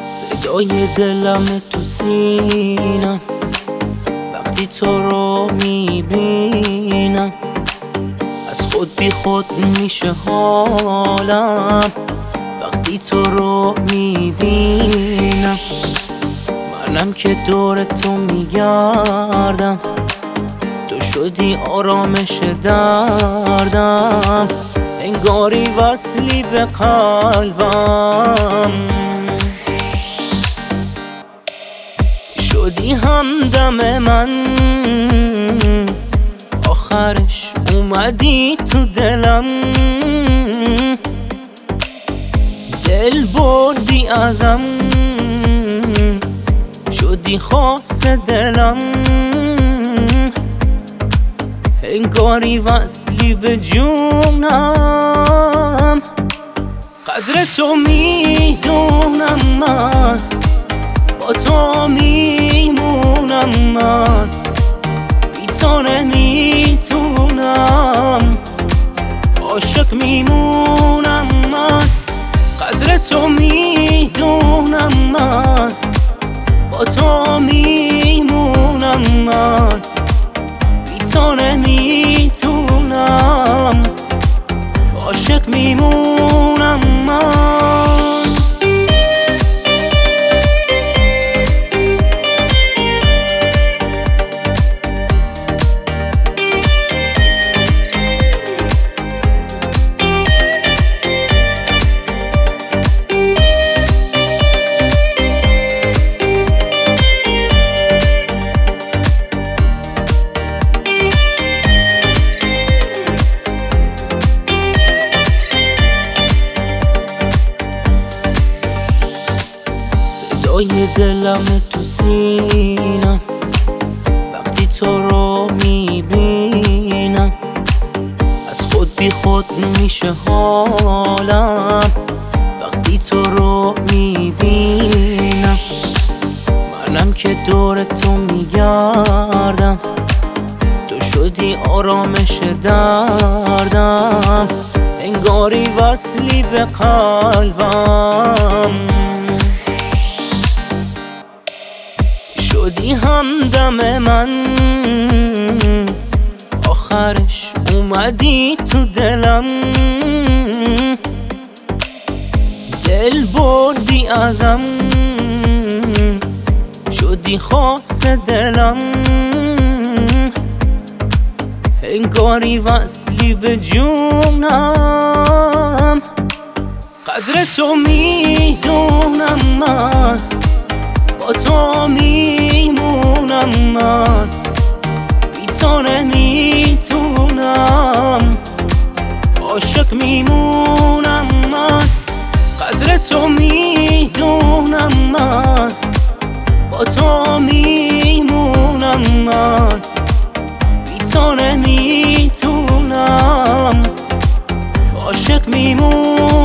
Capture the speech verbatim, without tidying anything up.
صدای دلم تو سینم وقتی تو رو میبینم، از خود بی خود میشه حالم وقتی تو رو میبینم. منم که دور تو میگردم، تو شدی آرامش دردم، انگاری وصلی به قلبم، شدی همدم من، آخرش اومدی تو دلم، دل بردی ازم، شدی خاص دلم، انگاری وصلی به جونم. قدر تو میدونم من، با تو میمونم من، بی تو نمیتونم، عاشق میمونم من. قدر تو میدونم من، با تو میمونم من، بی تو نمیتونم، عاشق میمونم من. صدای دلم تو سینم وقتی تو رو میبینم، از خود بی خود میشه حالم وقتی تو رو میبینم. منم که دور تو میگردم، تو شدی آرامش دردم، انگاری وصلی به قلبم، شدی همدم من، آخرش اومدی تو دلم، دل بردی ازم، شدی خاص دلم، انگاری وصلی به جونم. قدر تو میدونم من، با تو میمونم من، بی تو نمیتونم، عاشق میمونم من. قدر تو میدونم من، با تو میمونم من، بی تو نمیتونم، عاشق میمونم.